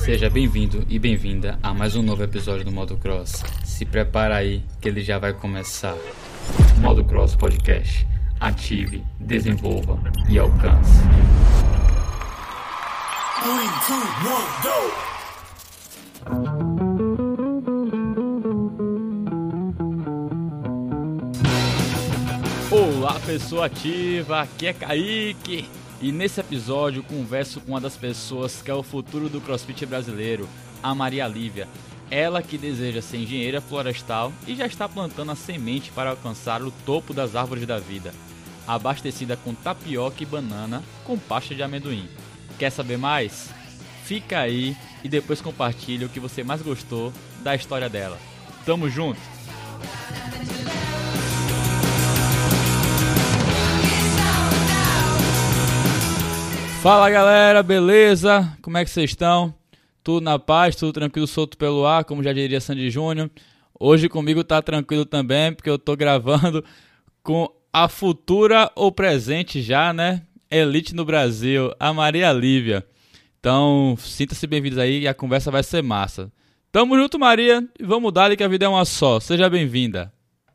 Seja bem-vindo e bem-vinda a mais um novo episódio do Modo Cross. Se prepara aí que ele já vai começar. Modo Cross Podcast. Ative, desenvolva e alcance. 3, 2, 1, go! Olá, pessoa ativa, aqui é Kaique e nesse episódio converso com uma das pessoas que é o futuro do CrossFit brasileiro, a Maria Lívia. Ela que deseja ser engenheira florestal e já está plantando a semente para alcançar o topo das árvores da vida, abastecida com tapioca e banana com pasta de amendoim. Quer saber mais? Fica aí e depois compartilha o que você mais gostou da história dela. Tamo junto! Fala galera, beleza? Como é que vocês estão? Tudo na paz, tudo tranquilo, solto pelo ar, como já diria Sandy Júnior. Hoje comigo tá tranquilo também, porque eu tô gravando com a futura ou presente já, né? Elite no Brasil, a Maria Lívia. Então, sinta-se bem-vindos aí e a conversa vai ser massa. Tamo junto, Maria, e vamos dar que a vida é uma só. Seja bem-vinda.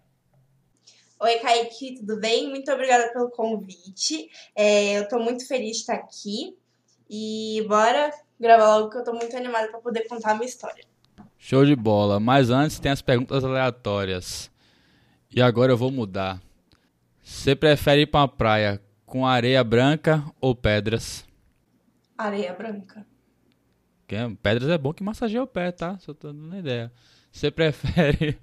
Oi, Kaique, tudo bem? Muito obrigada pelo convite. Eu tô muito feliz de estar aqui e bora gravar logo que eu tô muito animada para poder contar a minha história. Show de bola, mas antes tem as perguntas aleatórias. E agora eu vou mudar. Você prefere ir pra uma praia com areia branca ou pedras? Areia branca. Pedras é bom que massageia o pé, tá? Só tô dando uma ideia. Você prefere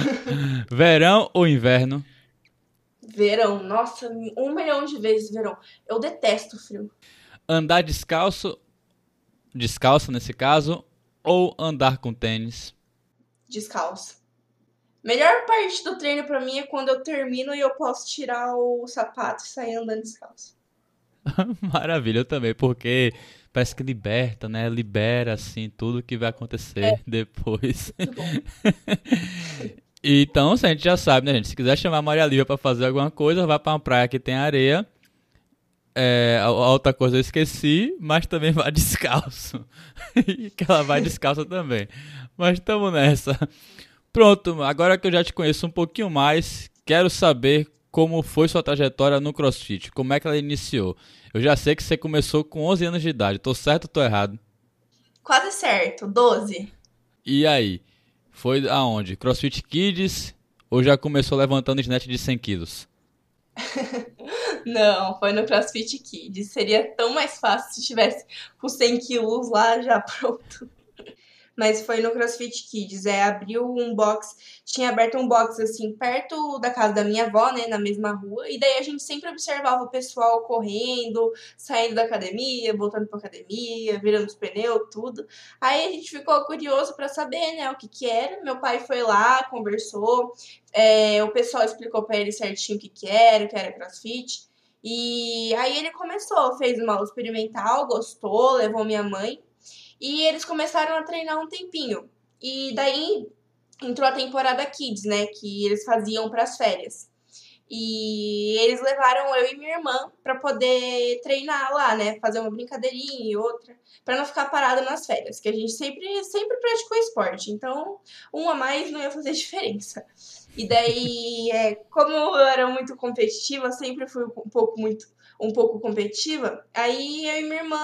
verão ou inverno? Verão, nossa, 1 milhão de vezes verão. Eu detesto frio. Andar descalça nesse caso, ou andar com tênis? Descalço. Melhor parte do treino pra mim é quando eu termino e eu posso tirar o sapato e sair andando descalço. Maravilha, eu também, porque parece que liberta, né? Libera, assim, tudo que vai acontecer depois. Muito bom. Então, a gente já sabe, né, gente? Se quiser chamar a Maria Lívia pra fazer alguma coisa, vai pra uma praia que tem areia. A outra coisa eu esqueci, mas também vai descalço. E que ela vai descalça também. Mas estamos nessa. Pronto, agora que eu já te conheço um pouquinho mais, quero saber como foi sua trajetória no CrossFit. Como é que ela iniciou? Eu já sei que você começou com 11 anos de idade. Tô certo ou tô errado? Quase certo, 12. E aí? Foi aonde? CrossFit Kids ou já começou levantando snatch de 100 quilos? Não, foi no CrossFit Kids. Seria tão mais fácil se tivesse com 100 quilos lá já pronto. Mas foi no CrossFit Kids. Abriu um box, tinha aberto um box assim, perto da casa da minha avó, né, na mesma rua. E daí a gente sempre observava o pessoal correndo, saindo da academia, voltando pra academia, virando os pneus, tudo. Aí a gente ficou curioso pra saber, né, o que era. Meu pai foi lá, conversou. O pessoal explicou pra ele certinho o que era CrossFit. E aí ele começou, fez uma aula experimental, gostou, levou minha mãe. E eles começaram a treinar um tempinho. E daí entrou a temporada Kids, né? Que eles faziam pras férias. E eles levaram eu e minha irmã pra poder treinar lá, né? Fazer uma brincadeirinha e outra. Pra não ficar parada nas férias. Que a gente sempre praticou esporte. Então, um a mais não ia fazer diferença. E daí, como eu era muito competitiva, sempre fui um pouco competitiva. Aí eu e minha irmã,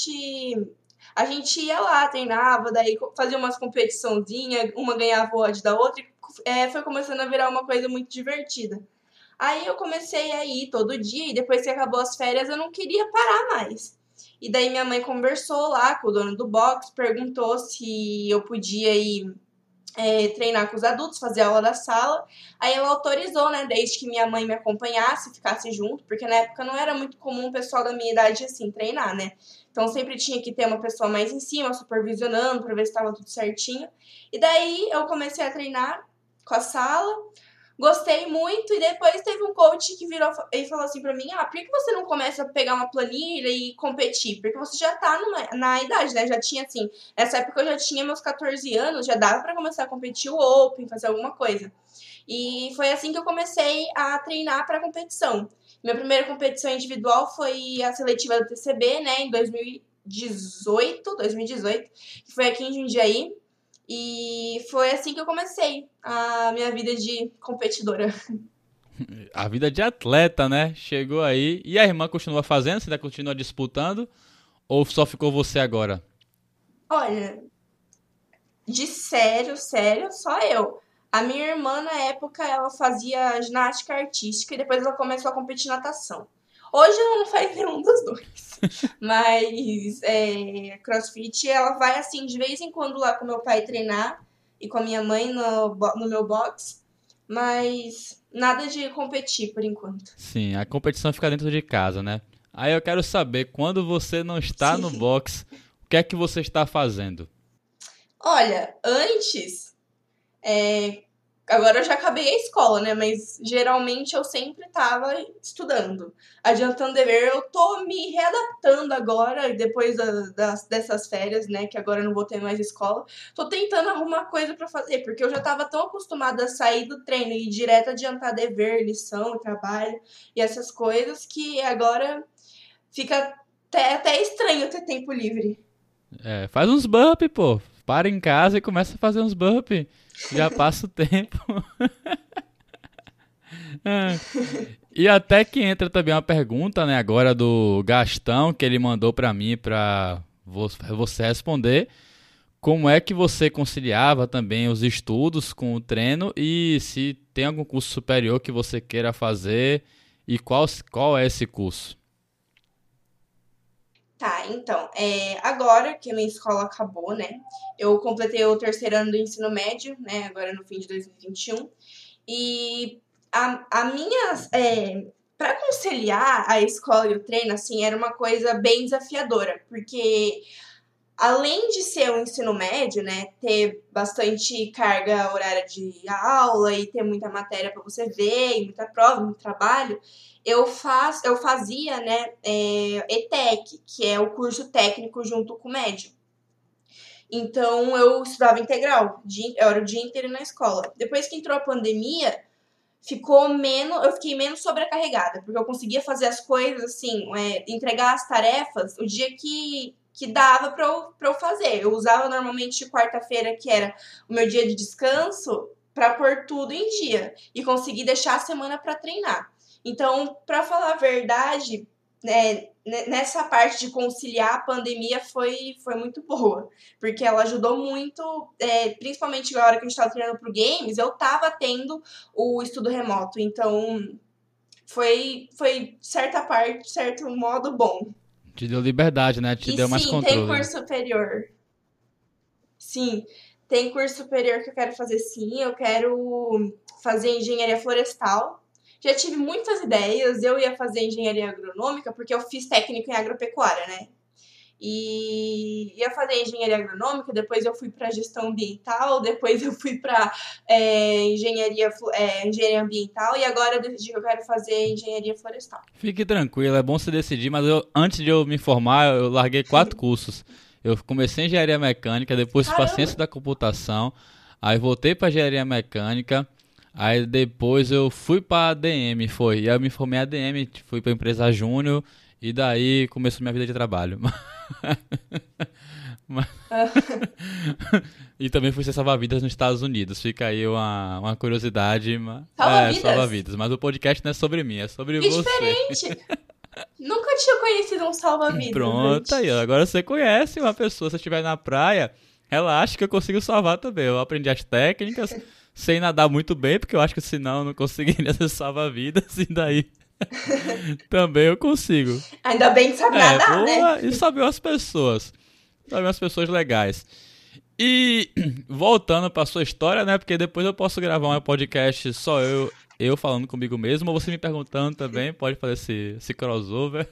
a gente ia lá, treinava, daí fazia umas competiçãozinhas, uma ganhava o odd da outra, e foi começando a virar uma coisa muito divertida. Aí eu comecei a ir todo dia, e depois que acabou as férias, eu não queria parar mais. E daí minha mãe conversou lá com o dono do box, perguntou se eu podia ir treinar com os adultos, fazer aula da sala. Aí ela autorizou, né, desde que minha mãe me acompanhasse, ficasse junto, porque na época não era muito comum o pessoal da minha idade, assim, treinar, né. Então sempre tinha que ter uma pessoa mais em cima, supervisionando, pra ver se estava tudo certinho. E daí eu comecei a treinar com a sala, gostei muito, e depois teve um coach que virou e falou assim pra mim, por que você não começa a pegar uma planilha e competir? Porque você já tá na idade, né? Já tinha, assim, nessa época eu já tinha meus 14 anos, já dava pra começar a competir o Open, fazer alguma coisa. E foi assim que eu comecei a treinar pra competição. Minha primeira competição individual foi a seletiva do TCB, né, em 2018, que foi aqui em Jundiaí. E foi assim que eu comecei a minha vida de competidora. A vida de atleta, né? Chegou aí. E a irmã continua fazendo? Você ainda continua disputando? Ou só ficou você agora? Olha, de sério, só eu. A minha irmã, na época, ela fazia ginástica artística e depois ela começou a competir natação. Hoje ela não faz nenhum dos dois. Mas CrossFit, ela vai assim, de vez em quando lá com meu pai treinar e com a minha mãe no meu box. Mas nada de competir por enquanto. Sim, a competição fica dentro de casa, né? Aí eu quero saber, quando você não está no Sim. box, o que é que você está fazendo? Olha, antes, agora eu já acabei a escola, né? Mas geralmente eu sempre tava estudando, adiantando dever. Eu tô me readaptando agora, depois dessas férias, né? Que agora eu não vou ter mais escola. Tô tentando arrumar coisa pra fazer, porque eu já tava tão acostumada a sair do treino e ir direto adiantar dever, lição, trabalho e essas coisas, que agora fica até estranho ter tempo livre. Faz uns burpee, pô. Para em casa e começa a fazer uns burpee. Já passa o tempo. E até que entra também uma pergunta, né, agora do Gastão, que ele mandou pra mim, pra você responder. Como é que você conciliava também os estudos com o treino e se tem algum curso superior que você queira fazer e qual é esse curso? Tá, então, agora que a minha escola acabou, né? Eu completei o terceiro ano do ensino médio, né? Agora no fim de 2021. E a minha. Para conciliar a escola e o treino, assim, era uma coisa bem desafiadora, porque além de ser um ensino médio, né, ter bastante carga horária de aula e ter muita matéria para você ver, e muita prova, muito trabalho, eu fazia, né, ETEC, que é o curso técnico junto com o médio. Então eu estudava integral, eu era o dia inteiro na escola. Depois que entrou a pandemia, eu fiquei menos sobrecarregada, porque eu conseguia fazer as coisas assim, entregar as tarefas o dia que dava pra eu fazer. Eu usava normalmente quarta-feira, que era o meu dia de descanso, pra pôr tudo em dia e conseguir deixar a semana pra treinar. Então, pra falar a verdade, né, nessa parte de conciliar, a pandemia foi muito boa, porque ela ajudou muito, principalmente na hora que a gente estava treinando pro games, eu tava tendo o estudo remoto, então foi certa parte, certo modo bom. Te deu liberdade, né? Te E deu mais sim, tem controle. curso superior. Sim, tem curso superior que eu quero fazer sim, eu quero fazer engenharia florestal. Já tive muitas ideias, eu ia fazer engenharia agronômica, porque eu fiz técnico em agropecuária, né? E ia fazer engenharia agronômica, depois eu fui para gestão ambiental, depois eu fui para engenharia ambiental e agora eu decidi que eu quero fazer engenharia florestal. Fique tranquilo, é bom você decidir, mas antes de eu me formar, eu larguei 4 cursos. Eu comecei em engenharia mecânica, depois fui para ciência da computação, aí voltei para engenharia mecânica, aí depois eu fui para ADM, e aí eu me formei em ADM, fui para empresa júnior e daí começou minha vida de trabalho. E também fui ser salva-vidas nos Estados Unidos. Fica aí uma curiosidade. Salva-vidas? Salva-vidas. Mas o podcast não é sobre mim, é sobre que você. Diferente! Nunca tinha conhecido um salva-vidas. Pronto, aí. Agora você conhece uma pessoa. Se eu estiver na praia, ela acha que eu consigo salvar também. Eu aprendi as técnicas, sei nadar muito bem, porque eu acho que senão eu não conseguiria ser salva-vidas. E daí também eu consigo. Ainda bem que sabe nadar, né? E saber as pessoas. Saber as pessoas legais. E voltando pra sua história, né? Porque depois eu posso gravar um podcast só eu falando comigo mesmo, ou você me perguntando também, pode fazer esse crossover.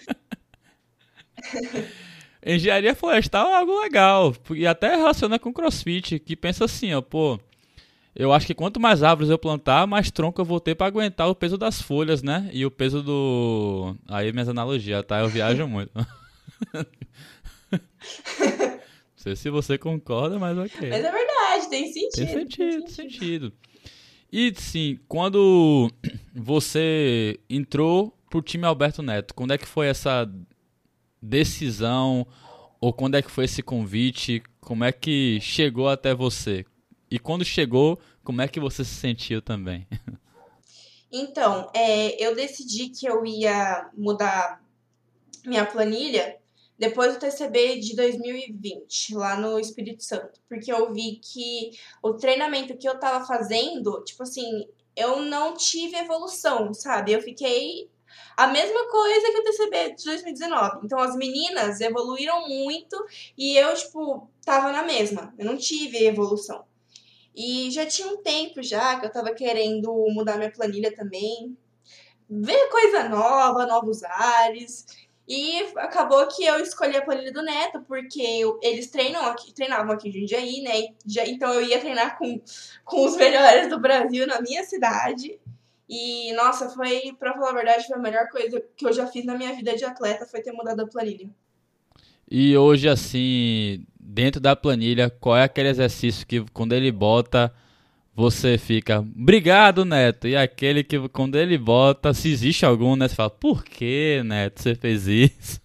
Engenharia florestal é algo legal, e até relaciona com CrossFit, que pensa assim, ó, pô, eu acho que quanto mais árvores eu plantar, mais tronco eu vou ter pra aguentar o peso das folhas, né? E o peso do... Aí minhas analogias, tá? Eu viajo muito. Não sei se você concorda, mas ok. Mas é verdade, tem sentido. Tem sentido. E sim, quando você entrou pro time Alberto Neto, quando é que foi essa decisão, ou quando é que foi esse convite? Como é que chegou até você? E quando chegou, como é que você se sentiu também? Então, eu decidi que eu ia mudar minha planilha depois do TCB de 2020, lá no Espírito Santo. Porque eu vi que o treinamento que eu tava fazendo, tipo assim, eu não tive evolução, sabe? Eu fiquei a mesma coisa que o TCB de 2019. Então, as meninas evoluíram muito e eu, tipo, tava na mesma. Eu não tive evolução. E já tinha um tempo já que eu tava querendo mudar minha planilha também, ver coisa nova, novos ares. E acabou que eu escolhi a planilha do Neto, porque eles treinavam aqui em Jundiaí, né? Então eu ia treinar com os melhores do Brasil na minha cidade. E, nossa, pra falar a verdade, foi a melhor coisa que eu já fiz na minha vida de atleta, foi ter mudado a planilha. E hoje, assim, dentro da planilha, qual é aquele exercício que quando ele bota, você fica, obrigado, Neto. E aquele que quando ele bota, se existe algum, né? Você fala, por que, Neto, você fez isso?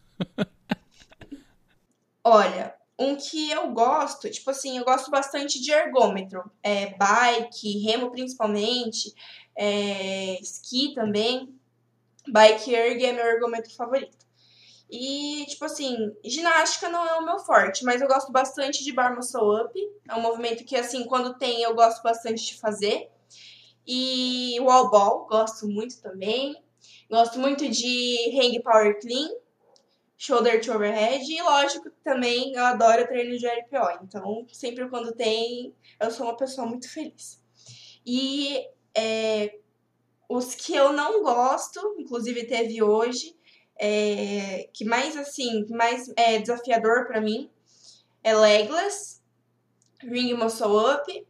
Olha, um que eu gosto, tipo assim, eu gosto bastante de ergômetro. Bike, remo principalmente, esqui também. Bike erg é meu ergômetro favorito. E, tipo assim, ginástica não é o meu forte, mas eu gosto bastante de bar muscle up. É um movimento que, assim, quando tem, eu gosto bastante de fazer. E wall ball, gosto muito também. Gosto muito de hang power clean, shoulder to overhead. E, lógico, também eu adoro treino de RPO. Então, sempre quando tem, eu sou uma pessoa muito feliz. E os que eu não gosto, inclusive teve hoje, que mais assim, mais desafiador pra mim é legless, ring muscle up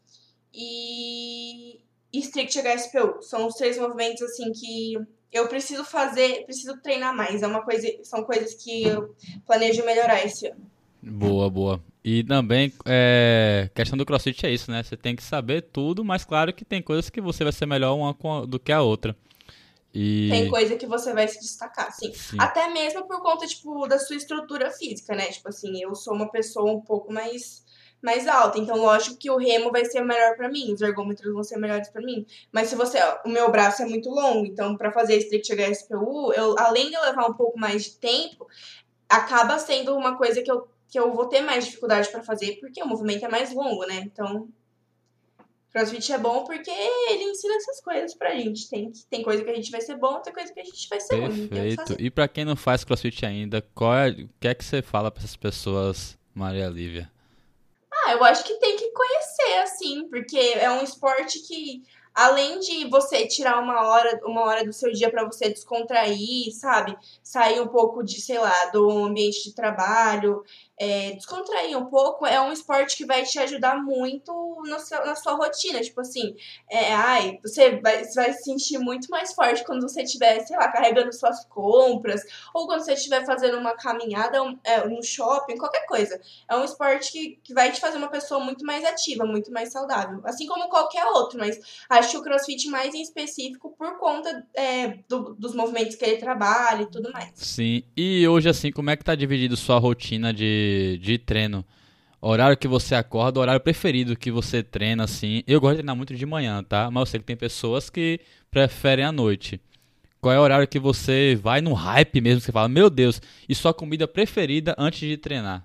e strict HSPU. São os três movimentos assim que eu preciso fazer, preciso treinar mais. São coisas que eu planejo melhorar esse ano. Boa, boa. E também, questão do CrossFit é isso, né? Você tem que saber tudo, mas claro que tem coisas que você vai ser melhor do que a outra. Tem E coisa que você vai se destacar, sim. sim, Até mesmo por conta, tipo, da sua estrutura física, né? Tipo assim, eu sou uma pessoa um pouco mais alta, então lógico que o remo vai ser melhor pra mim, os ergômetros vão ser melhores pra mim. Mas se o meu braço é muito longo, então pra fazer strict HSPU, além de eu levar um pouco mais de tempo, acaba sendo uma coisa que eu vou ter mais dificuldade pra fazer, porque o movimento é mais longo, né? Então, CrossFit é bom porque ele ensina essas coisas pra gente. Tem coisa que a gente vai ser bom, tem coisa que a gente vai ser ruim. Não tem o que perfeito. fazer. E pra quem não faz CrossFit ainda, o que é que você fala pra essas pessoas, Maria Lívia? Eu acho que tem que conhecer, assim, porque é um esporte que, além de você tirar uma hora do seu dia pra você descontrair, sabe? Sair um pouco de, sei lá, do ambiente de trabalho, descontrair um pouco, é um esporte que vai te ajudar muito na sua rotina. Tipo assim, você vai se sentir muito mais forte quando você estiver, sei lá, carregando suas compras, ou quando você estiver fazendo uma caminhada no shopping, qualquer coisa. É um esporte que vai te fazer uma pessoa muito mais ativa, muito mais saudável. Assim como qualquer outro, mas acho que o CrossFit mais em específico por conta dos movimentos que ele trabalha e tudo mais. Sim, e hoje assim, como é que tá dividido sua rotina de treino? Horário que você acorda, horário preferido que você treina, assim. Eu gosto de treinar muito de manhã, tá? Mas eu sei que tem pessoas que preferem à noite. Qual é o horário que você vai no hype mesmo, que você fala, meu Deus, e sua comida preferida antes de treinar?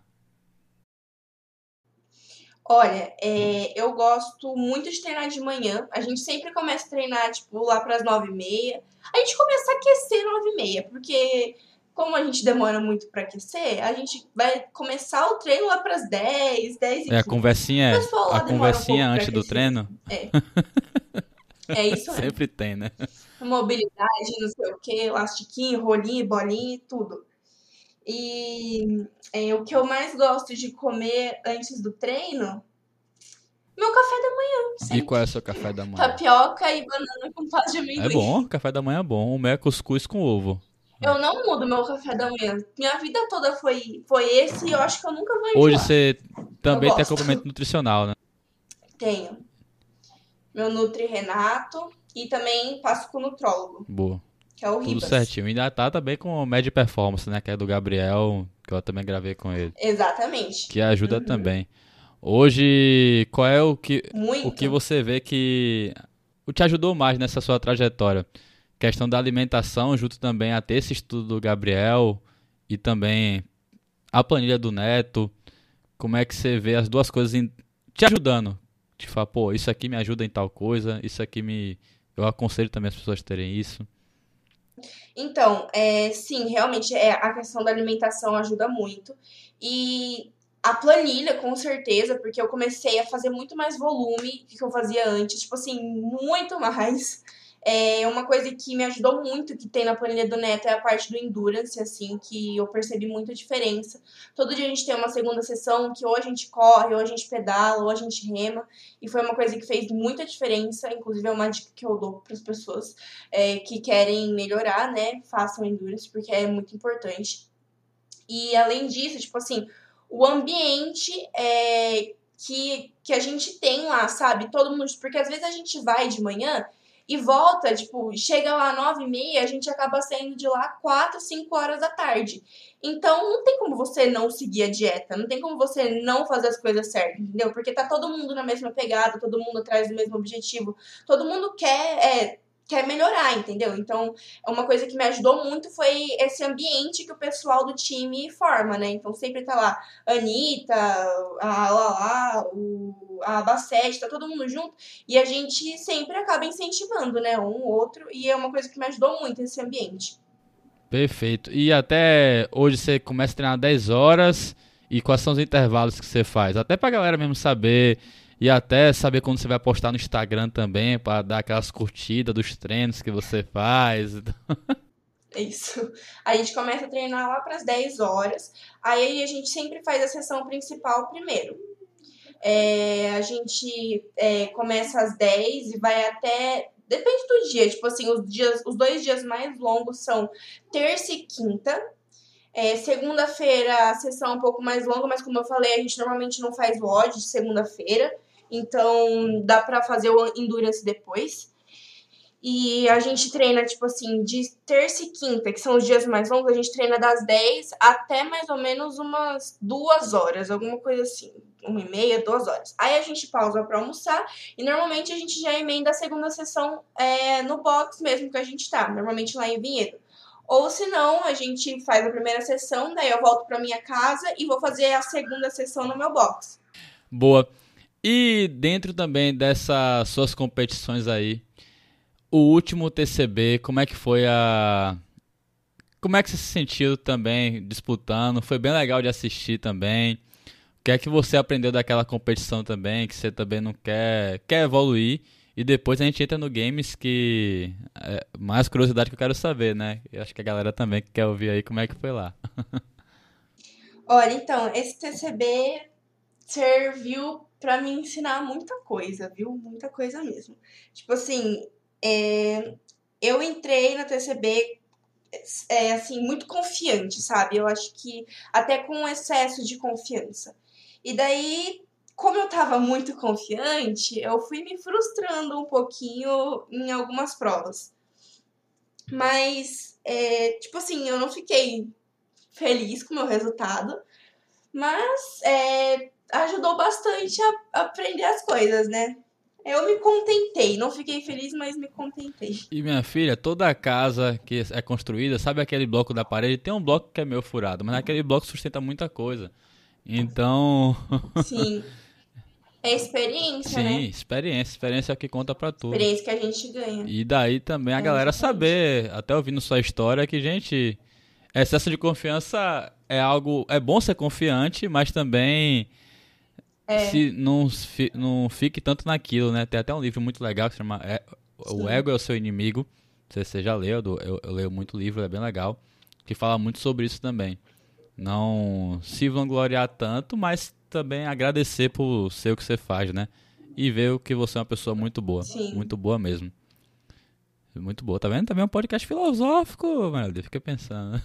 Olha, eu gosto muito de treinar de manhã. A gente sempre começa a treinar, tipo, lá pras 9h30. A gente começa a aquecer 9h30, porque como a gente demora muito pra aquecer, a gente vai começar o treino lá pras 10, 10 e É a 15. O conversinha, pessoal a lá demora um conversinha pouco pra antes do aquecer. treino? É, é isso mesmo. Sempre tem, né? Mobilidade, não sei o que, elastiquinho, rolinho, bolinha e tudo. E o que eu mais gosto de comer antes do treino, meu café da manhã, E qual é o sempre. seu café da manhã? Tapioca e banana com pasta de É amendoim. bom, café da manhã é bom. O meu é cuscuz com ovo. Eu não mudo meu café da manhã. Minha vida toda foi esse e eu acho que eu nunca vou Hoje enjoar. você Eu também tem acompanhamento gosto. nutricional, né? Tenho meu Nutri Renato e também passo com o nutrólogo. Boa. que é o Tudo Ribas. certinho. Ainda tá também com o Mad Performance, né? Que é do Gabriel, que eu também gravei com ele. Exatamente. Que ajuda também. Hoje, qual é o que Muito. você vê que te ajudou mais nessa sua trajetória? Questão da alimentação, junto também a ter esse estudo do Gabriel e também a planilha do Neto. Como é que você vê as duas coisas te ajudando? Te fala, pô, isso aqui me ajuda em tal coisa, isso aqui me. Eu aconselho também as pessoas terem isso. Então, sim, realmente a questão da alimentação ajuda muito. E a planilha, com certeza, porque eu comecei a fazer muito mais volume do que eu fazia antes, tipo assim, muito mais. Uma coisa que me ajudou muito, que tem na planilha do Neto, é a parte do Endurance, assim, que eu percebi muita diferença. Todo dia a gente tem uma segunda sessão, que ou a gente corre, ou a gente pedala, ou a gente rema, e foi uma coisa que fez muita diferença, inclusive é uma dica que eu dou para as pessoas que querem melhorar, né? Façam Endurance, porque é muito importante. E além disso, tipo assim, o ambiente que a gente tem lá, sabe? Todo mundo. Porque às vezes a gente vai de manhã e volta, tipo, chega lá 9h30, a gente acaba saindo de lá 4, 5 horas da tarde. Então não tem como você não seguir a dieta, não tem como você não fazer as coisas certas, entendeu? Porque tá todo mundo na mesma pegada, todo mundo atrás do mesmo objetivo, todo mundo quer melhorar, entendeu? Então, uma coisa que me ajudou muito foi esse ambiente que o pessoal do time forma, né? Então, sempre tá lá a Anitta, a Lala, a Bassete, tá todo mundo junto. E a gente sempre acaba incentivando, né? Um ou outro. E é uma coisa que me ajudou muito esse ambiente. Perfeito. E até hoje você começa a treinar 10 horas e quais são os intervalos que você faz? Até pra galera mesmo saber e até saber quando você vai postar no Instagram também, pra dar aquelas curtidas dos treinos que você faz. É isso. A gente começa a treinar lá para as 10 horas. Aí a gente sempre faz a sessão principal primeiro. A gente começa às 10 e vai até. Depende do dia. Tipo assim, os 2 dias mais longos são terça e quinta. Segunda-feira a sessão é um pouco mais longa, mas como eu falei, a gente normalmente não faz WOD de segunda-feira. Então dá pra fazer o Endurance depois. E a gente treina, tipo assim, de terça e quinta, que são os dias mais longos, a gente treina das 10 até mais ou menos umas 2 horas, alguma coisa assim. 1h30, 2 horas. Aí a gente pausa pra almoçar e normalmente a gente já emenda a segunda sessão no box mesmo que a gente tá, normalmente lá em Vinhedo. Ou se não, a gente faz a primeira sessão, daí eu volto pra minha casa e vou fazer a segunda sessão no meu box. Boa. E dentro também dessas suas competições aí, o último TCB, como é que foi Como é que você se sentiu também disputando? Foi bem legal de assistir também. O que é que você aprendeu daquela competição também, que você também não quer evoluir? E depois a gente entra no games que é mais curiosidade que eu quero saber, né? Eu acho que a galera também quer ouvir aí como é que foi lá. Olha, então, esse TCB serviu pra me ensinar muita coisa, viu? Muita coisa mesmo. Tipo assim, eu entrei na TCB assim, muito confiante, sabe? Eu acho que até com um excesso de confiança. E daí, como eu tava muito confiante, eu fui me frustrando um pouquinho em algumas provas. Mas, tipo assim, eu não fiquei feliz com o meu resultado, mas ajudou bastante a aprender as coisas, né? Eu me contentei, não fiquei feliz, mas me contentei. E minha filha, toda casa que é construída, sabe aquele bloco da parede? Tem um bloco que é meio furado, mas aquele bloco sustenta muita coisa. Então, Sim, é experiência, sim, né? experiência. Experiência é o que conta pra tudo. Experiência que a gente ganha. E daí também a galera Exatamente. saber, até ouvindo sua história, que, gente, excesso de confiança é algo. É bom ser confiante, mas também se não fique tanto naquilo, né? Tem até um livro muito legal que se chama O Sim. Ego é o Seu Inimigo. Não sei se você já leu, eu leio muito livro, é bem legal. Que fala muito sobre isso também. Não se vangloriar tanto, mas também agradecer por ser o que você faz, né? E ver o que você é uma pessoa Sim. muito boa mesmo. Muito boa, tá vendo? Também é um podcast filosófico, mano. Fica pensando.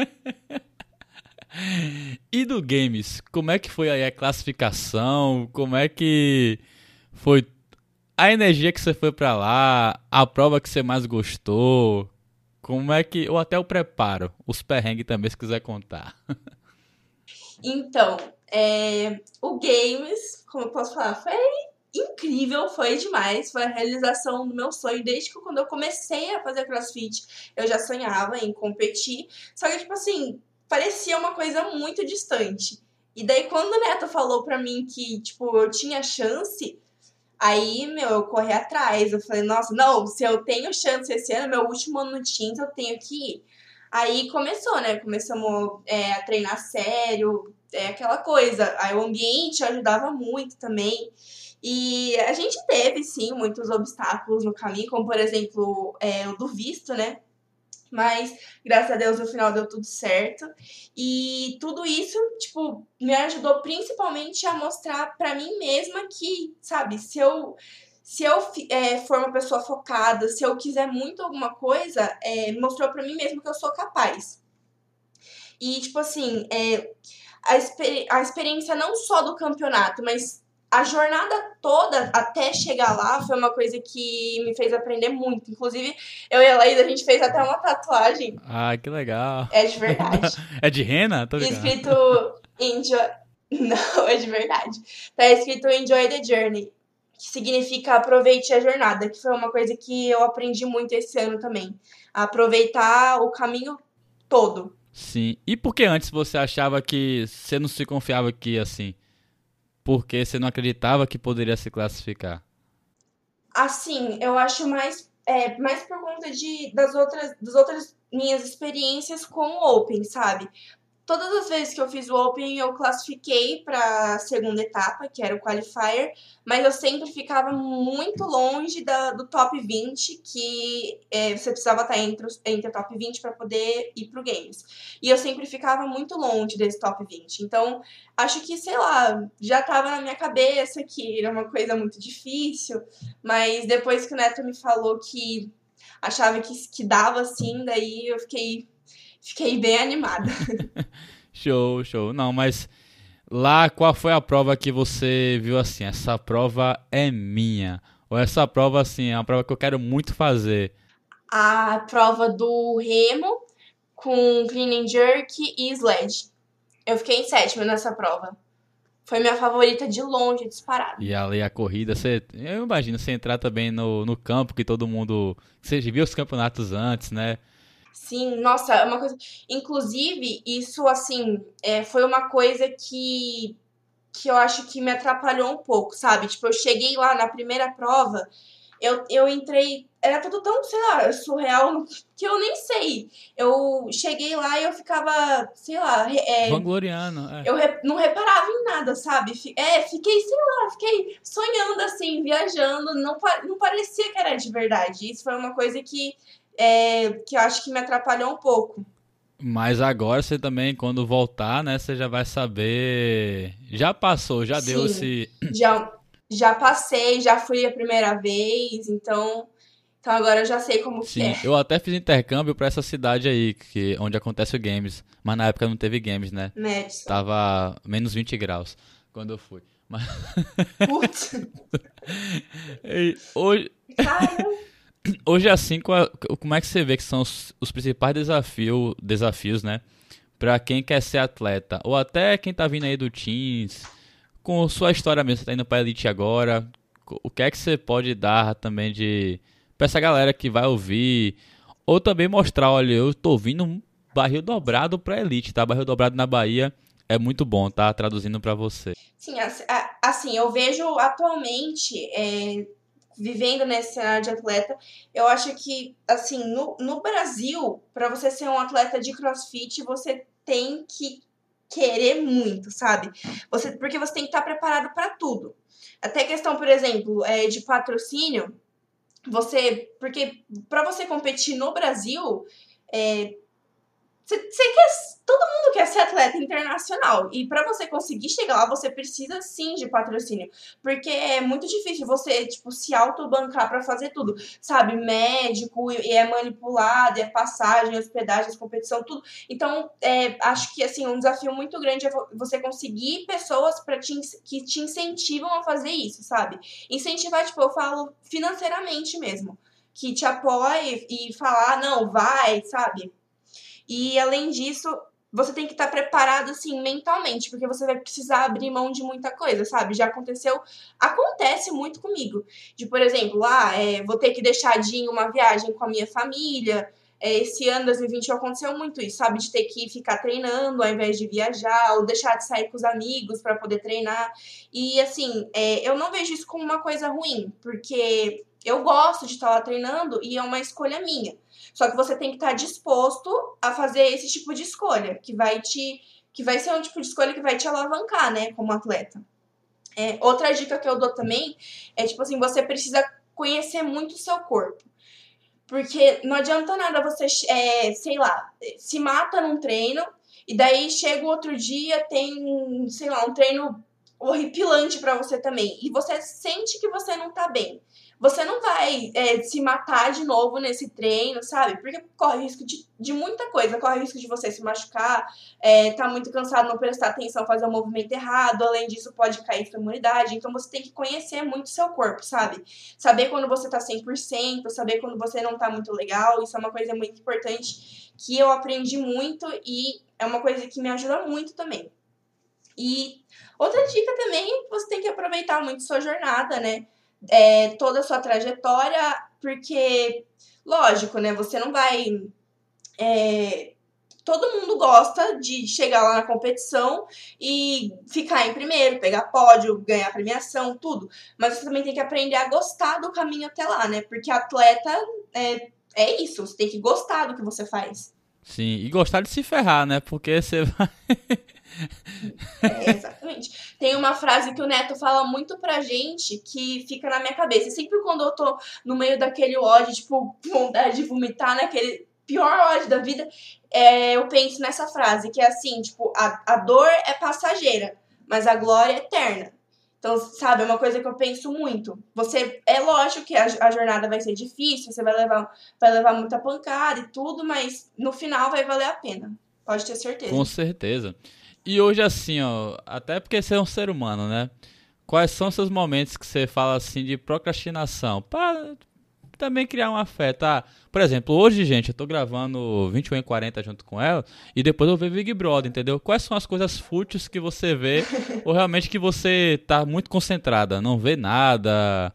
E do games, como é que foi aí a classificação? Como é que foi a energia que você foi pra lá? A prova que você mais gostou? Como é que... Ou até o preparo, os perrengues também, se quiser contar. Então, o Games, como eu posso falar, foi incrível, foi demais. Foi a realização do meu sonho. Desde que quando eu comecei a fazer CrossFit, eu já sonhava em competir. Só que, tipo assim, parecia uma coisa muito distante. E daí, quando o Neto falou pra mim que, tipo, eu tinha chance, aí, eu corri atrás. Eu falei, nossa, não, se eu tenho chance esse ano, meu último ano no Teams, eu tenho que ir. Aí começou, né? Começamos a treinar sério, aquela coisa. Aí o ambiente ajudava muito também. E a gente teve, sim, muitos obstáculos no caminho, como, por exemplo, o do visto, né? Mas, graças a Deus, no final deu tudo certo. E tudo isso, tipo, me ajudou principalmente a mostrar pra mim mesma que, sabe, se eu for uma pessoa focada, se eu quiser muito alguma coisa, mostrou pra mim mesma que eu sou capaz. E, tipo assim, a experiência não só do campeonato, mas a jornada toda até chegar lá foi uma coisa que me fez aprender muito. Inclusive, eu e a Laís, a gente fez até uma tatuagem. Ah, que legal. É de verdade. É de rena? Tô ligado. Escrito Enjoy... Não, é de verdade. Tá escrito Enjoy the Journey, que significa aproveite a jornada, que foi uma coisa que eu aprendi muito esse ano também. A aproveitar o caminho todo. Sim. E por que antes você achava que você não se confiava que ia assim? Porque você não acreditava que poderia se classificar? Assim, eu acho mais por conta das outras minhas experiências com o Open, sabe? Todas as vezes que eu fiz o Open, eu classifiquei para a segunda etapa, que era o Qualifier, mas eu sempre ficava muito longe do top 20, que você precisava estar entre o top 20 para poder ir pro Games. E eu sempre ficava muito longe desse top 20. Então, acho que, sei lá, já estava na minha cabeça que era uma coisa muito difícil, mas depois que o Neto me falou que achava que dava assim, daí eu fiquei bem animada. Show, show. Não, mas lá qual foi a prova que você viu assim? Essa prova é minha. Ou essa prova assim, é uma prova que eu quero muito fazer. A prova do remo com clean and jerk e sled. Eu fiquei em sétima nessa prova. Foi minha favorita de longe, disparada. E ali a corrida, eu imagino você entrar também no campo que todo mundo. Você viu os campeonatos antes, né? Sim, nossa, é uma coisa. Inclusive, isso, assim, foi uma coisa que eu acho que me atrapalhou um pouco, sabe? Tipo, eu cheguei lá na primeira prova, eu entrei. Era tudo tão, sei lá, surreal que eu nem sei. Eu cheguei lá e eu ficava, sei lá, Vangloriano, é. eu não reparava em nada, sabe? Fiquei, sei lá, fiquei sonhando assim, viajando, não parecia que era de verdade. Isso foi uma coisa que eu acho que me atrapalhou um pouco. Mas agora você também, quando voltar, né, você já vai saber. Já passou, já deu Sim, esse. já passei, já fui a primeira vez, então agora eu já sei como que é. Sim, eu até fiz intercâmbio pra essa cidade aí, onde acontece o Games. Mas na época não teve Games, né? Madison. Tava menos 20 graus quando eu fui. Mas Putz, e hoje, cara. hoje assim, como é que você vê que são os principais desafios, né? Pra quem quer ser atleta, ou até quem tá vindo aí do Teams, com sua história mesmo, você tá indo pra Elite agora, o que é que você pode dar também pra essa galera que vai ouvir, ou também mostrar, olha, eu tô vindo um barril dobrado pra Elite, tá? Barril dobrado na Bahia é muito bom, tá? Traduzindo pra você. Sim, assim, eu vejo atualmente, vivendo nesse cenário de atleta, eu acho que, assim, no Brasil, para você ser um atleta de CrossFit, você tem que querer muito, sabe? Porque você tem que estar preparado para tudo. Até questão, por exemplo, de patrocínio, porque para você competir no Brasil, todo mundo quer ser atleta internacional. E para você conseguir chegar lá, você precisa sim de patrocínio. Porque é muito difícil você, tipo, se autobancar para fazer tudo. Sabe? Médico, e é manipulado, é passagem, hospedagem, competição, tudo. Então, acho que, assim, um desafio muito grande é você conseguir pessoas que te incentivam a fazer isso, sabe? Incentivar, tipo, eu falo financeiramente mesmo. que te apoie e falar, não, vai, sabe? E além disso, você tem que estar preparado, assim, mentalmente, porque você vai precisar abrir mão de muita coisa, sabe? Já acontece muito comigo. De, por exemplo, vou ter que deixar de ir em uma viagem com a minha família. Esse ano, 2020, aconteceu muito isso, sabe? De ter que ficar treinando ao invés de viajar, ou deixar de sair com os amigos para poder treinar. E, assim, eu não vejo isso como uma coisa ruim, porque eu gosto de estar lá treinando e é uma escolha minha. Só que você tem que estar disposto a fazer esse tipo de escolha, que vai ser um tipo de escolha que vai te alavancar, né, como atleta. Outra dica que eu dou também é, tipo assim, você precisa conhecer muito o seu corpo. Porque não adianta nada você, sei lá, se mata num treino e daí chega o outro dia, tem, sei lá, um treino horripilante pra você também. E você sente que você não tá bem. Você não vai se matar de novo nesse treino, sabe? Porque corre risco de muita coisa. Corre risco de você se machucar, tá muito cansado, não prestar atenção, fazer o movimento errado. Além disso, pode cair sua imunidade. Então, você tem que conhecer muito o seu corpo, sabe? Saber quando você tá 100%, saber quando você não tá muito legal. Isso é uma coisa muito importante que eu aprendi muito e é uma coisa que me ajuda muito também. E outra dica também, você tem que aproveitar muito sua jornada, né? Toda a sua trajetória, porque, lógico, né? Você não vai... todo mundo gosta de chegar lá na competição e ficar em primeiro, pegar pódio, ganhar premiação, tudo. Mas você também tem que aprender a gostar do caminho até lá, né? Porque atleta é isso, você tem que gostar do que você faz. Sim, e gostar de se ferrar, né? Porque você vai... Exatamente. Tem uma frase que o Neto fala muito pra gente que fica na minha cabeça. E sempre quando eu tô no meio daquele ódio, tipo, vontade de vomitar, naquele pior ódio da vida, eu penso nessa frase, que é assim, tipo, a dor é passageira, mas a glória é eterna. Então, sabe, é uma coisa que eu penso muito. É lógico que a jornada vai ser difícil, você vai levar muita pancada e tudo, mas no final vai valer a pena. Pode ter certeza. Com certeza. E hoje, assim, ó, até porque você é um ser humano, né? Quais são seus momentos que você fala, assim, de procrastinação? Pra também criar um afeto. Por exemplo, hoje, gente, eu tô gravando 21h40 junto com ela e depois eu vejo Big Brother, entendeu? Quais são as coisas fúteis que você vê ou realmente que você tá muito concentrada, não vê nada,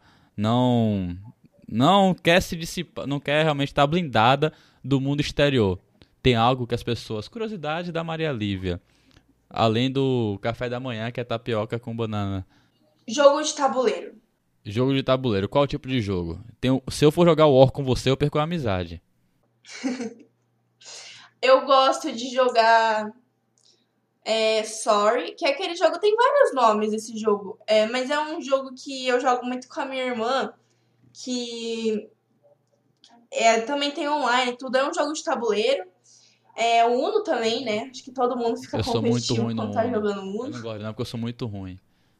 não quer se dissipar, não quer realmente estar blindada do mundo exterior? Tem algo que as pessoas... Curiosidade da Maria Lívia. Além do café da manhã, que é tapioca com banana. Jogo de tabuleiro. Jogo de tabuleiro. Qual tipo de jogo? Se eu for jogar War com você, eu perco a amizade. Eu gosto de jogar Sorry, que é aquele jogo... Tem vários nomes esse jogo. Mas é um jogo que eu jogo muito com a minha irmã. Que também tem online e tudo. É um jogo de tabuleiro. O Uno também, né? Acho que todo mundo fica competitivo quando tá jogando Uno. Eu não gosto não, porque eu sou muito ruim.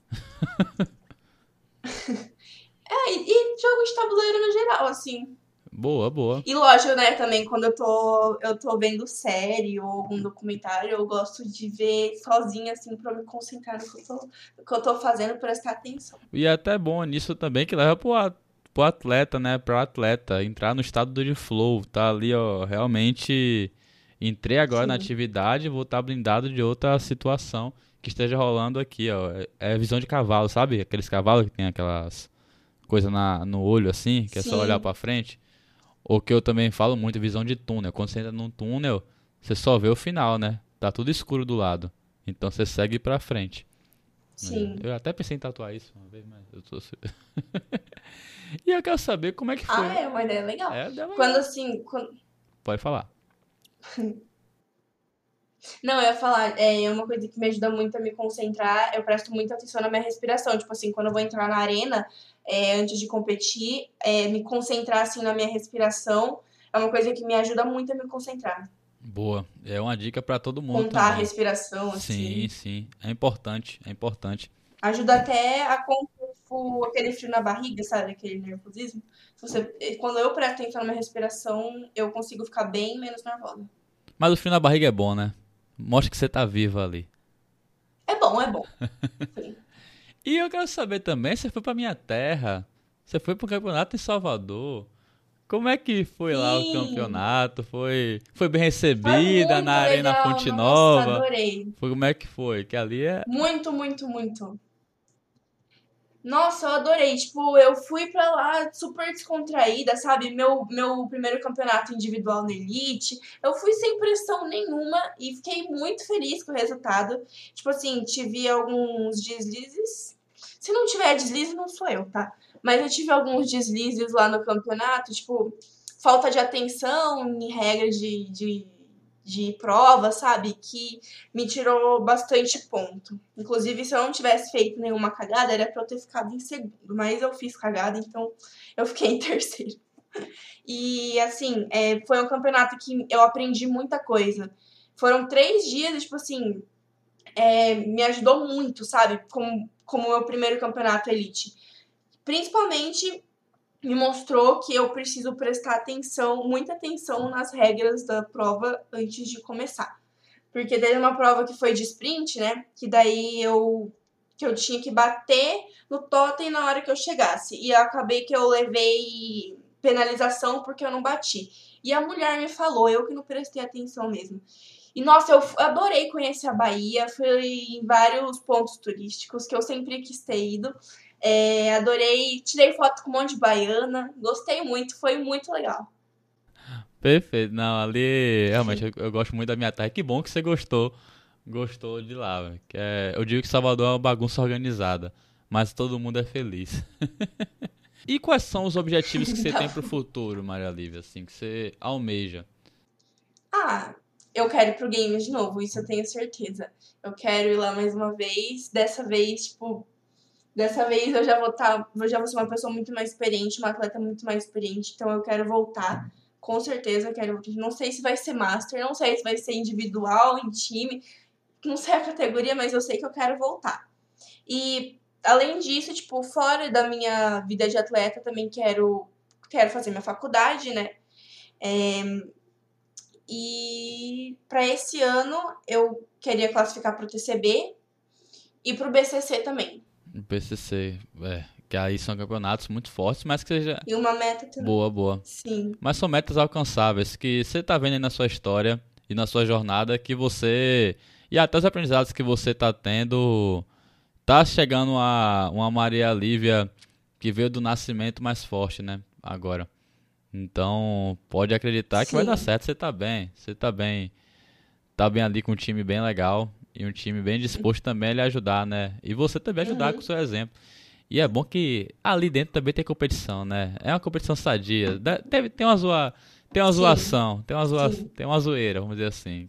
E jogo de tabuleiro no geral, assim. Boa, boa. E lógico, né, também quando eu tô vendo série ou algum documentário, eu gosto de ver sozinha, assim, pra me concentrar no que eu tô fazendo, prestar atenção. E é até bom nisso também, que leva pro atleta, né? Pro atleta entrar no estado de flow. Tá ali, ó, realmente... Entrei agora Sim. na atividade e vou estar blindado de outra situação que esteja rolando aqui, ó. É visão de cavalo, sabe? Aqueles cavalos que tem aquelas coisas no olho assim, que é só olhar pra frente. Ou que eu também falo muito, visão de túnel. Quando você entra num túnel, você só vê o final, né? Tá tudo escuro do lado. Então você segue pra frente. Sim. Eu até pensei em tatuar isso uma vez, mas eu tô... E eu quero saber como é que foi. É uma ideia legal. Legal. Quando assim... Pode falar. Não, eu ia falar, é uma coisa que me ajuda muito a me concentrar, eu presto muita atenção na minha respiração, tipo assim, quando eu vou entrar na arena, antes de competir, me concentrar assim na minha respiração, é uma coisa que me ajuda muito a me concentrar. Boa, é uma dica pra todo mundo Contar também. a respiração, assim. Sim, é importante, é importante. Ajuda até a conter aquele frio na barriga, sabe, aquele nervosismo. Quando eu presto atenção na minha respiração, eu consigo ficar bem menos nervosa. Mas o frio na barriga é bom, né? Mostra que você tá viva ali. É bom. Sim. E eu quero saber também, você foi pra minha terra, você foi pro campeonato em Salvador. Como é que foi lá o Sim, campeonato? Foi bem foi recebida na muito Arena legal. Fonte Nossa, Nova? adorei. Como é que foi? Que ali é. Muito, muito, muito. Nossa, eu adorei. Tipo, eu fui pra lá super descontraída, sabe? Meu primeiro campeonato individual na Elite. Eu fui sem pressão nenhuma e fiquei muito feliz com o resultado. Tipo assim, tive alguns deslizes. Se não tiver deslize, não sou eu, tá? Mas eu tive alguns deslizes lá no campeonato, tipo, falta de atenção em regras de prova, sabe? Que me tirou bastante ponto. Inclusive, se eu não tivesse feito nenhuma cagada, era pra eu ter ficado em segundo. Mas eu fiz cagada, então eu fiquei em terceiro. E, assim, foi um campeonato que eu aprendi muita coisa. Foram 3 dias, e, tipo assim, me ajudou muito, sabe? Como meu primeiro campeonato elite. Principalmente me mostrou que eu preciso prestar atenção, muita atenção nas regras da prova antes de começar. Porque teve uma prova que foi de sprint, né? Que eu tinha que bater no totem na hora que eu chegasse. E eu acabei que eu levei penalização porque eu não bati. E a mulher me falou, eu que não prestei atenção mesmo. E nossa, eu adorei conhecer a Bahia, fui em vários pontos turísticos que eu sempre quis ter ido. Adorei, tirei foto com um monte de baiana, gostei muito, foi muito legal. Perfeito. Não, ali realmente eu gosto muito da minha terra. Que bom que você gostou de lá, velho. Eu digo que Salvador é uma bagunça organizada, mas todo mundo é feliz. E quais são os objetivos que você tem pro Então, futuro, Maria Lívia, assim, que você almeja? ah, eu quero ir pro Games de novo, isso eu tenho certeza. Eu quero ir lá mais uma vez. Dessa vez eu já vou ser uma pessoa muito mais experiente, uma atleta muito mais experiente, então eu quero voltar. Com certeza, eu quero. Não sei se vai ser master, não sei se vai ser individual, em time, não sei a categoria, mas eu sei que eu quero voltar. E além disso, tipo, fora da minha vida de atleta, também quero fazer minha faculdade, né? E para esse ano eu queria classificar para o TCB e para o BCC também. No PCC, que aí são campeonatos muito fortes, mas que seja E uma meta também. boa, boa. Sim. Mas são metas alcançáveis que você tá vendo aí na sua história e na sua jornada que você e até os aprendizados que você tá tendo, tá chegando a uma Maria Lívia que veio do nascimento mais forte, né? Agora. Então, pode acreditar que vai dar Sim. certo, tá bem ali com um time bem legal e um time bem disposto também a lhe ajudar, né? E você também ajudar com o Uhum. seu exemplo. E é bom que ali dentro também tem competição, né? É uma competição sadia. Tem uma Sim. zoação, Sim. tem uma zoeira, vamos dizer assim.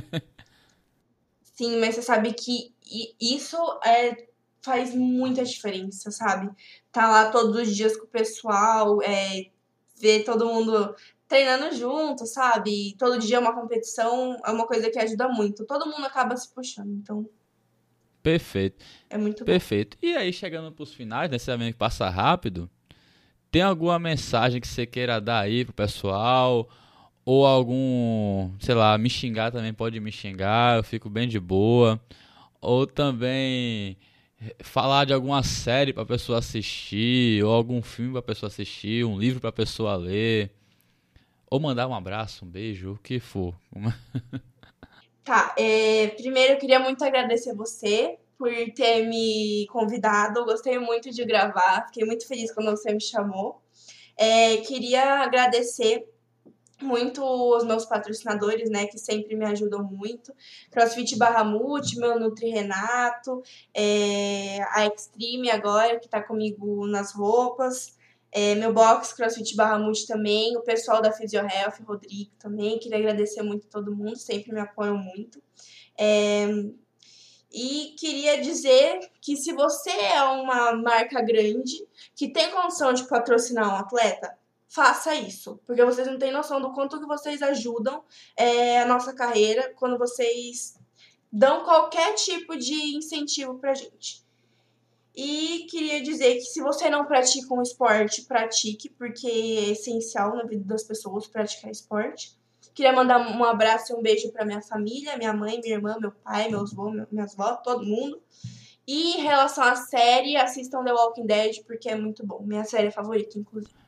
Sim, mas você sabe que isso faz muita diferença, sabe? Tá lá todos os dias com o pessoal, ver todo mundo treinando junto, sabe? Todo dia é uma competição, é uma coisa que ajuda muito. Todo mundo acaba se puxando, então Perfeito, é muito bom. perfeito. E aí, chegando pros finais, né? Você também passa rápido. Tem alguma mensagem que você queira dar aí pro pessoal? Ou algum, sei lá, me xingar também pode me xingar, eu fico bem de boa. Ou também falar de alguma série pra pessoa assistir, ou algum filme pra pessoa assistir, um livro pra pessoa ler, ou mandar um abraço, um beijo, o que for. Tá, primeiro eu queria muito agradecer você por ter me convidado. Eu gostei muito de gravar, fiquei muito feliz quando você me chamou. Queria agradecer muito os meus patrocinadores, né, que sempre me ajudam muito. CrossFit Barramute, meu Nutri Renato, a Extreme agora, que tá comigo nas roupas. Meu box CrossFit Barramute também, o pessoal da PhysioHealth, Rodrigo também. Queria agradecer muito a todo mundo, sempre me apoiam muito. É, e queria dizer que se você é uma marca grande que tem condição de patrocinar um atleta, faça isso. Porque vocês não têm noção do quanto que vocês ajudam a nossa carreira quando vocês dão qualquer tipo de incentivo pra gente. E queria dizer que se você não pratica um esporte, pratique, porque é essencial na vida das pessoas praticar esporte. Queria mandar um abraço e um beijo para minha família, minha mãe, minha irmã, meu pai, meus avós, minhas avós, todo mundo. E em relação à série, assistam The Walking Dead, porque é muito bom. Minha série favorita, inclusive.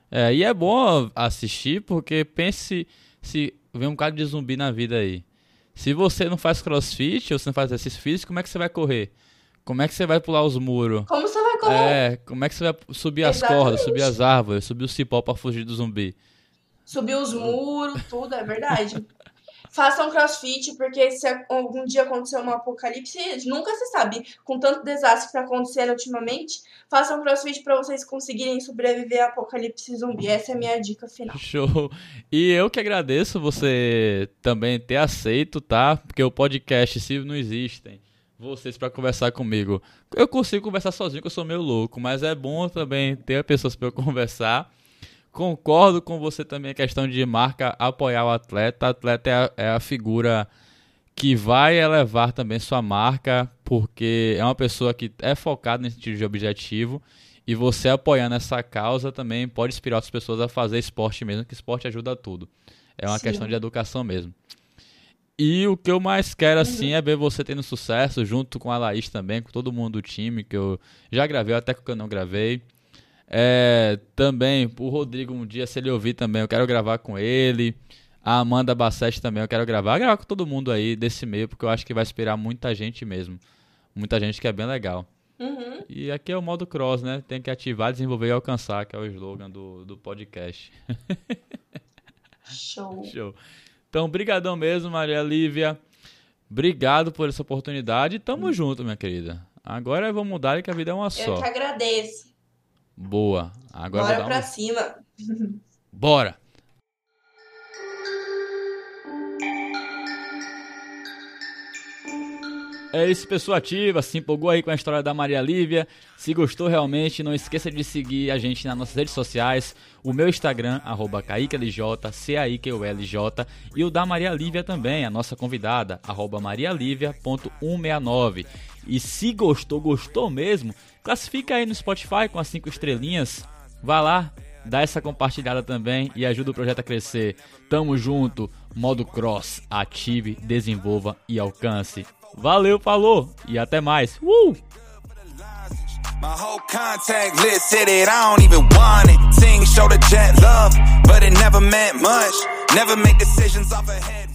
E é bom assistir, porque pense se vem um bocado de zumbi na vida aí. Se você não faz crossfit ou você não faz exercício físico, como é que você vai correr? Como é que você vai pular os muros? Como você vai correr? Como é que você vai subir as cordas, subir as árvores, subir o cipó pra fugir do zumbi? Subir os muros, tudo, é verdade. Façam crossfit, porque se algum dia acontecer um apocalipse, nunca se sabe, com tanto desastre que tá acontecendo ultimamente, façam crossfit pra vocês conseguirem sobreviver ao apocalipse zumbi. Essa é a minha dica final. Show! E eu que agradeço você também ter aceito, tá? Porque o podcast, se não existem vocês pra conversar comigo, eu consigo conversar sozinho, que eu sou meio louco, mas é bom também ter pessoas pra eu conversar. Concordo com você também a questão de marca apoiar o atleta. O atleta é a figura que vai elevar também sua marca, porque é uma pessoa que é focada nesse tipo de objetivo, e você apoiando essa causa também pode inspirar outras pessoas a fazer esporte mesmo, que esporte ajuda a tudo. É uma questão de educação mesmo. E o que eu mais quero assim é ver você tendo sucesso junto com a Laís também, com todo mundo do time, que eu já gravei, até que eu não gravei. Também, o Rodrigo, um dia, se ele ouvir também, eu quero gravar com ele. A Amanda Bassett também, eu quero gravar com todo mundo aí desse meio, porque eu acho que vai inspirar muita gente mesmo. Muita gente que é bem legal. E aqui é o modo cross, né? Tem que ativar, desenvolver e alcançar, que é o slogan do podcast. Show. Então, brigadão mesmo, Maria Lívia. Obrigado por essa oportunidade. Tamo junto, minha querida. Agora vamos mudar, que a vida é uma só. Eu que agradeço. Boa. Agora bora pra cima. Bora. É isso, pessoa ativa, se empolgou aí com a história da Maria Lívia. Se gostou realmente, não esqueça de seguir a gente nas nossas redes sociais. O meu Instagram, @CaiqueLJ, CAIQULJ. E o da Maria Lívia também, a nossa convidada, @marialivia.169. E se gostou mesmo, classifica aí no Spotify com as 5 estrelinhas. Vá lá, dá essa compartilhada também e ajuda o projeto a crescer. Tamo junto, modo cross, ative, desenvolva e alcance. Valeu, falou e até mais. My whole contact list said it, I don't even want it. Sing, show the jet love, but it never meant much. Never make decisions off a head.